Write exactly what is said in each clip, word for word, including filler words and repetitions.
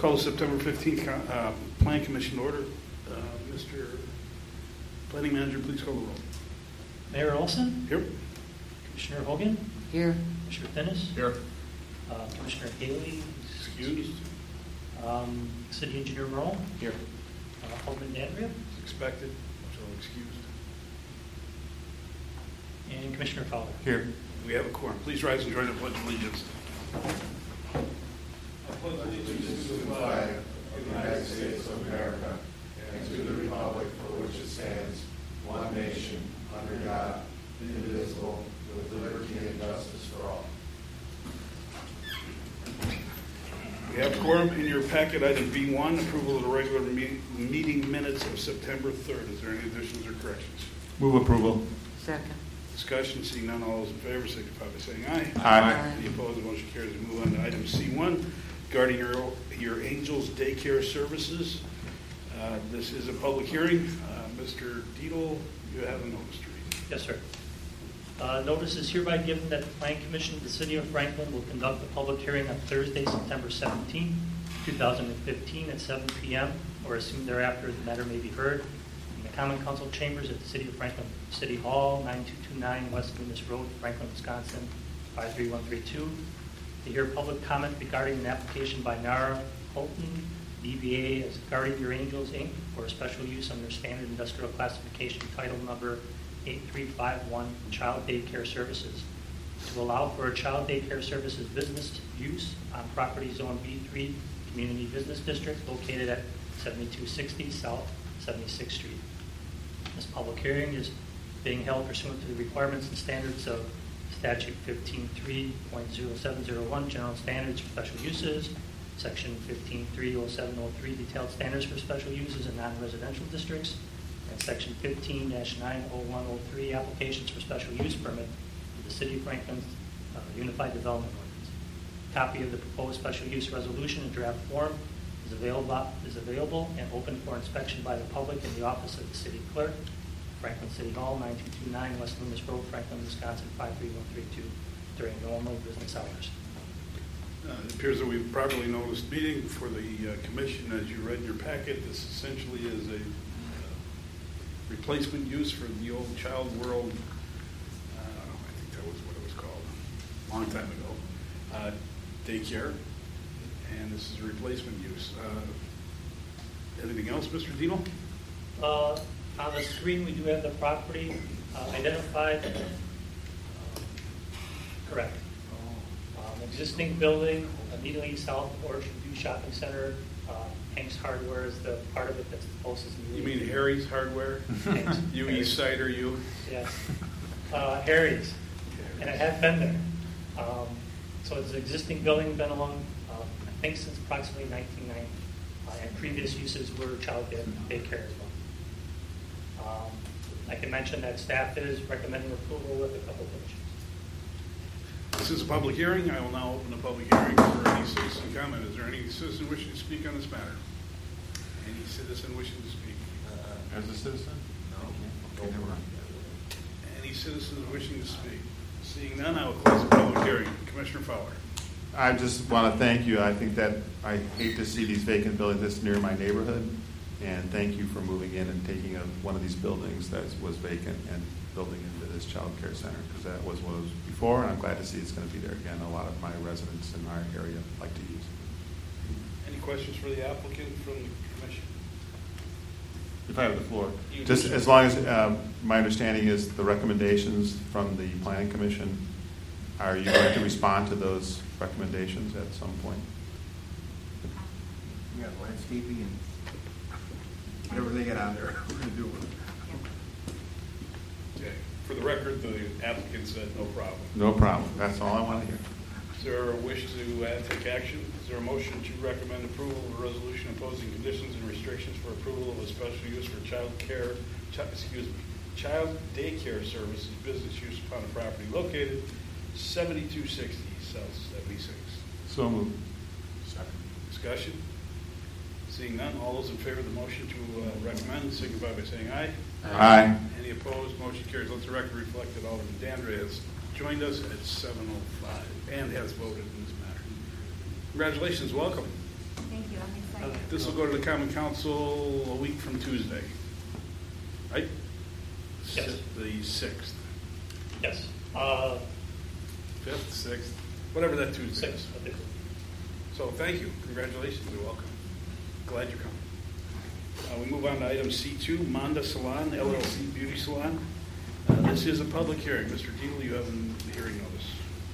Call the September fifteenth uh, Plan Commission order. Uh, Mister Planning Manager, please call the roll. Mayor Olson? Here. Commissioner Hogan? Here. Commissioner Dennis? Here. Uh, Commissioner Haley? Excused. Um, City Engineer Merle? Here. Uh, Alderman Andrea? Expected, so excused. And Commissioner Fowler? Here. We have a quorum. Please rise and join the Pledge of Allegiance. I pledge allegiance to the flag of the United States of America and to the republic for which it stands, one nation, under God, indivisible, with liberty and justice for all. We have quorum in your packet. Item B one, approval of the regular meeting, meeting minutes of September third. Is there any additions or corrections? Move approval. Second. Discussion, seeing none, all those in favor signify by saying aye. Aye. Any opposed, the motion carries. We move on to item C one, regarding your, your Angels Daycare Services. Uh, this is a public hearing. Uh, Mister Dietl, you have a notice to read. Yes, sir. Uh, notice is hereby given that the Plan Commission of the City of Franklin will conduct a public hearing on Thursday, September seventeenth, two thousand fifteen at seven p.m. or as soon thereafter the matter may be heard in the Common Council Chambers at the City of Franklin City Hall, nine two two nine West Loomis Road, Franklin, Wisconsin, five three one three two. To hear public comment regarding an application by Nara Holton, D B A as Guardian Your Angels, Incorporated for a special use under Standard Industrial Classification Title Number eight three five one, Child Daycare Services, to allow for a child daycare services business use on property zone B three Community Business District located at seventy-two sixty South seventy-sixth Street. This public hearing is being held pursuant to the requirements and standards of Statute fifteen three point oh seven oh one, General Standards for Special Uses, Section fifteen three oh seven oh three, Detailed Standards for Special Uses in Non-Residential Districts, and Section fifteen dash nine oh one oh three, Applications for Special Use Permit for the City of Franklin's uh, Unified Development Ordinance. A copy of the proposed special use resolution in draft form is available, is available and open for inspection by the public in the office of the City Clerk, Franklin City Hall, nine two two nine West Loomis Road, Franklin, Wisconsin, five three one three two, during normal business hours. Uh, it appears that we've properly noticed meeting for the uh, commission. As you read in your packet, this essentially is a uh, replacement use for the old Child World, uh, I think that was what it was called, a long time ago, uh, daycare, and this is a replacement use. Uh, anything else, Mister Dino? Uh, on the screen, we do have the property uh, identified. Uh, correct. Um, existing building immediately south of Orchard View Shopping Center. Uh, Hank's Hardware is the part of it that's the closest. You mean Harry's Hardware? Hank's. You Harry's. East Sider, you? Yes. Uh, Harry's. And it had been there. Um, so it's an existing building, been along, uh, I think, since approximately nineteen ninety. Uh, and previous uses were child day- daycare as well. Um, I can mention that staff is recommending approval with a couple of conditions. This is a public hearing. I will now open the public hearing for any citizen comment. Is there any citizen wishing to speak on this matter? Any citizen wishing to speak? Uh, As a citizen? No. Okay, never mind. Any citizens wishing to speak? Seeing none, I will close the public hearing. Commissioner Fowler. I just want to thank you. I think that I hate to see these vacant buildings this near my neighborhood, and thank you for moving in and taking a, one of these buildings that was vacant and building into this child care center, because that was what it was before, and I'm glad to see it's going to be there again. A lot of my residents in our area like to use it. Any questions for the applicant from the commission? If I have the floor. You Just do. as long as um, my understanding is the recommendations from the Planning Commission, are you going to respond to those recommendations at some point? We got landscaping and whatever they get on there, we're going to do it. Okay. For the record, the applicant said no problem. No problem. That's all I want to hear. Is there a wish to uh, take action? Is there a motion to recommend approval of a resolution imposing conditions and restrictions for approval of a special use for child care, chi- excuse me, child daycare services business use upon a property located seventy-two sixty South seventy-sixth? So moved. Second. Discussion? Seeing none, all those in favor of the motion to uh, recommend signify by saying aye. Aye. Any opposed? Motion carries. Let the record reflect that Alderman Dandre has joined us at seven oh five and has voted in this matter. Congratulations. Welcome. Thank you. I'm excited. This will go to the common council a week from Tuesday, right? Yes. The sixth, Yes. Uh, fifth, sixth, whatever that Tuesday Six. is. So thank you, congratulations, you're welcome. Glad you come. Uh, we move on to item C two, Manda Salon, L L C Beauty Salon. Uh, this is a public hearing. Mister Dietl, you have a hearing notice.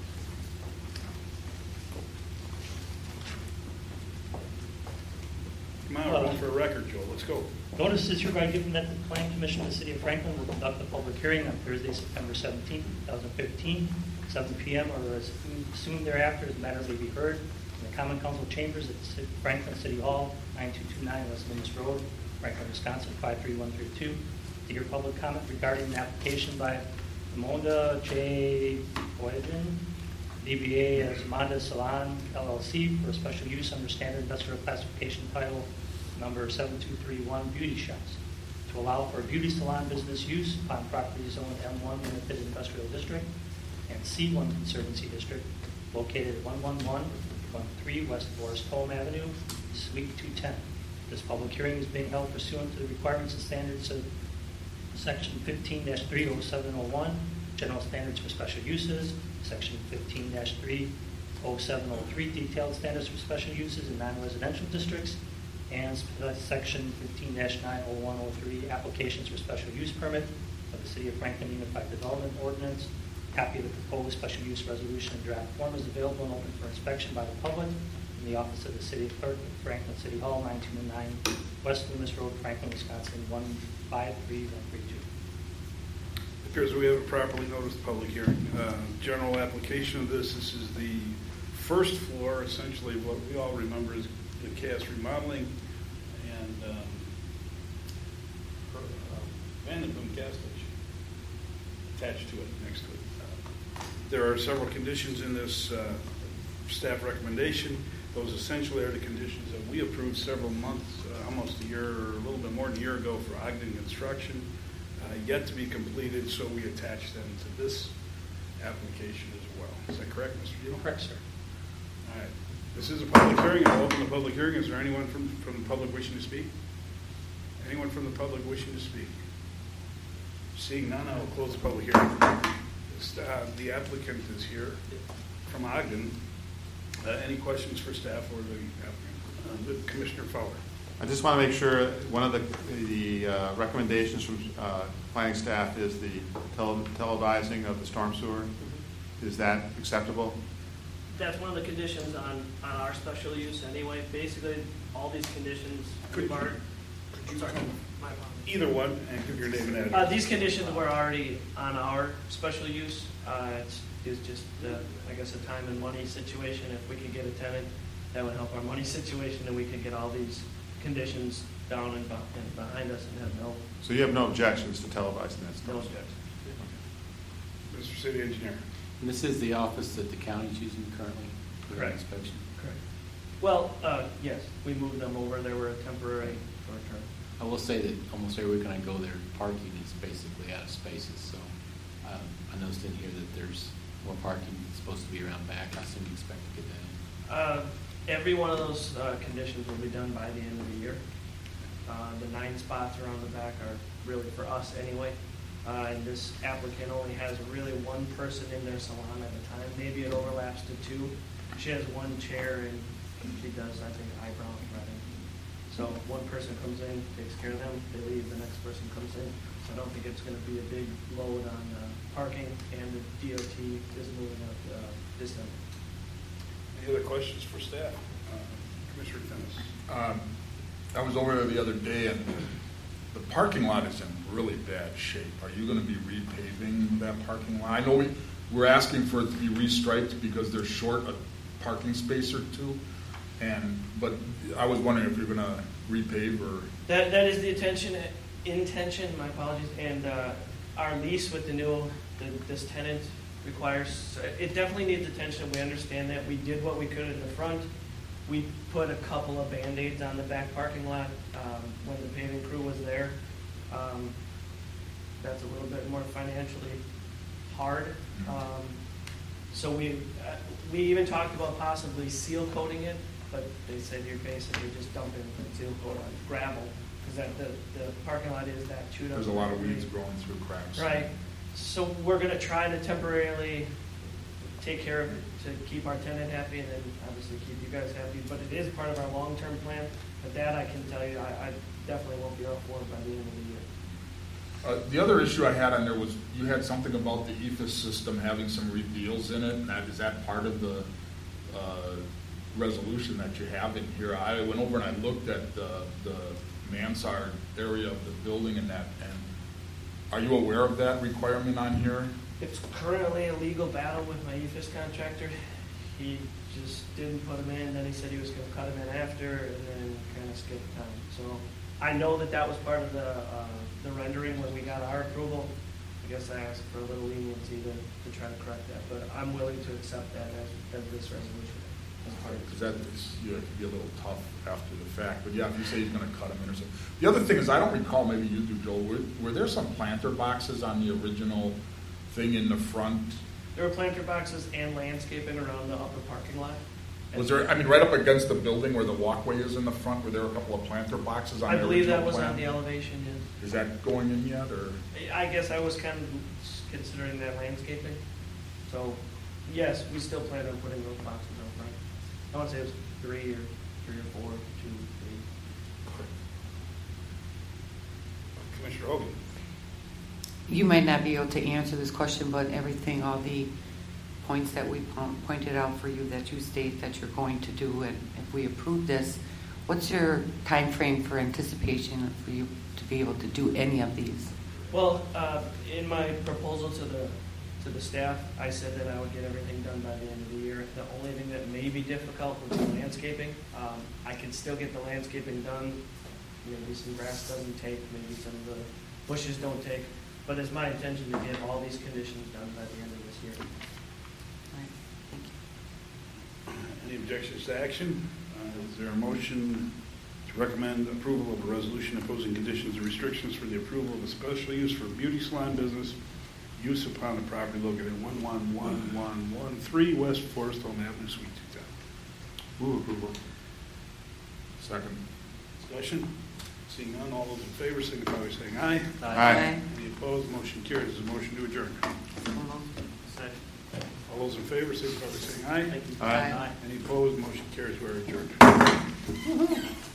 Come on, we're going for a record, Joel, let's go. Notice is hereby given that the Planning Commission of the City of Franklin will conduct a public hearing on Thursday, September seventeenth, two thousand fifteen, seven p m or as soon thereafter as the matter may be heard in the Common Council Chambers at Ci- Franklin City Hall, nine two two nine West Linus Road, Franklin, Wisconsin, five three one three two. To hear public comment regarding an application by Monda J. Boyden, D B A as Monda Salon L L C for a special use under standard industrial classification title number seven two three one Beauty Shops to allow for beauty salon business use upon property zoned M one Limited Industrial District and C one Conservancy District located at one one one, one three West Forest Home Avenue, Suite two ten. This public hearing is being held pursuant to the requirements and standards of Section fifteen dash three oh seven oh one, General Standards for Special Uses, Section fifteen dash three oh seven oh three, Detailed Standards for Special Uses in Non-Residential Districts, and uh, Section fifteen dash nine oh one oh three, Applications for Special Use Permit of the City of Franklin Unified Development Ordinance. Copy of the proposed special use resolution in draft form is available and open for inspection by the public in the office of the City Clerk at Franklin City Hall, nine two nine West Loomis Road, Franklin, Wisconsin, one five three one three two. It appears we have a properly noticed public hearing. Uh, General application of this, this is the first floor, essentially what we all remember is the C A S remodeling and um, uh, Vandenboom gas station attached to it, next to it. Uh, there are several conditions in this uh, staff recommendation. Those essentially are the conditions that we approved several months, uh, almost a year, or a little bit more than a year ago for Ogden Construction, uh, yet to be completed, so we attach them to this application as well. Is that correct, Mister Gill? Correct, sir. All right. This is a public hearing. I'll open the public hearing. Is there anyone from, from the public wishing to speak? Anyone from the public wishing to speak? Seeing none, I will close the public hearing. This, uh, the applicant is here from Ogden. Uh, any questions for staff or the applicant? Uh, Commissioner Fowler. I just want to make sure, one of the, the uh, recommendations from uh, planning staff is the tele televising of the storm sewer. Is that acceptable? That's one of the conditions on, on our special use anyway. Basically, all these conditions Could we've you- already, Could you sorry, come my apologies. either one and give your name and address? Uh, these conditions were already on our special use. Uh, it's, it's just, uh, I guess, a time and money situation. If we could get a tenant, that would help our money situation, and we could get all these conditions down and, beh- and behind us and have no, So you have no objections to televising that no storm sewer? objections. Mister City Engineer. And this is the office that the county's using currently for their Correct. inspection? Correct. Well, uh, yes, we moved them over. They were a temporary short term. I will say that almost every week when I go there, parking is basically out of spaces, so um, I noticed in here that there's more parking that's supposed to be around back. I assume you expect to get that in. Uh, Every one of those uh, conditions will be done by the end of the year. Uh, The nine spots around the back are really for us anyway. Uh, And this applicant only has really one person in their salon at a time. Maybe it overlaps to two. She has one chair and she does, I think, eyebrow threading. So one person comes in, takes care of them, they leave, the next person comes in. So I don't think it's going to be a big load on uh, parking, and the D O T is moving up uh, this time. Any other questions for staff? Uh, Commissioner Dennis. Um, I was over there the other day, and the parking lot is in really bad shape. Are you going to be repaving that parking lot? I know we, we're asking for it to be restriped because they're short a parking space or two, and but I was wondering if you're going to repave or... That that is the intention. Intention. My apologies. And uh, our lease with the new the, this tenant requires. It definitely needs attention. We understand that. We did what we could in the front. We put a couple of Band-Aids on the back parking lot um, when the paving crew was there. Um, that's a little bit more financially hard. Um, so we uh, we even talked about possibly seal coating it but they said you're basically just dumping concealed coat on gravel, because that, the, the parking lot is that chewed up. There's a lot of weeds growing through cracks. Right, so we're gonna try to temporarily take care of it to keep our tenant happy and then obviously keep you guys happy, but it is part of our long-term plan. But that I can tell you, I, I definitely won't be up for it by the end of the year. Uh, the other issue I had on there was, you had something about the E F I S system having some reveals in it, and that, is that part of the, uh, resolution that you have in here? I went over and I looked at the, the mansard area of the building and that, and are you aware of that requirement on here? It's currently a legal battle with my E F I S contractor. He just didn't put them in, then he said he was gonna cut them in after, and then kind of skipped time. So I know that that was part of the, uh, the rendering when we got our approval. I guess I asked for a little leniency to, to try to correct that, but I'm willing to accept that as, as this resolution. As part of Because that is, you know, it could be a little tough after the fact, but yeah, if you say he's gonna cut them in or something. The other thing is, I don't recall, maybe you do, Joel, were, were there some planter boxes on the original thing in the front? There were planter boxes and landscaping around the upper parking lot. Was there, I mean, right up against the building where the walkway is in the front, were there a couple of planter boxes on I the believe that original was plan? on the elevation, yes. Is that going in yet, or? I guess I was kind of considering that landscaping. So, yes, we still plan on putting those boxes out front. I want to say it was three or three or four, two, three. Commissioner Hogan. You might not be able to answer this question, but everything, all the points that we po- pointed out for you that you state that you're going to do, and if we approve this, what's your time frame for anticipation for you to be able to do any of these? Well, uh, in my proposal to the to the staff, I said that I would get everything done by the end of the year. The only thing that may be difficult was the landscaping. Um, I can still get the landscaping done. Maybe some grass doesn't take, maybe some of the bushes don't take. But it's my intention to get all these conditions done by the end of this year. All right, thank you. Any objections to action? Uh, Is there a motion to recommend approval of a resolution imposing conditions and restrictions for the approval of a special use for a beauty salon business use upon the property located at one one one one one three West Forest Home Avenue, Suite two thousand? Move approval. Second. Discussion? Seeing none, all those in favor signify by saying aye. Aye. Any opposed? Motion carries. Is a motion to adjourn. So moved. All those in favor signify by saying aye. Thank you. Aye. Any opposed? Motion carries. We're adjourned.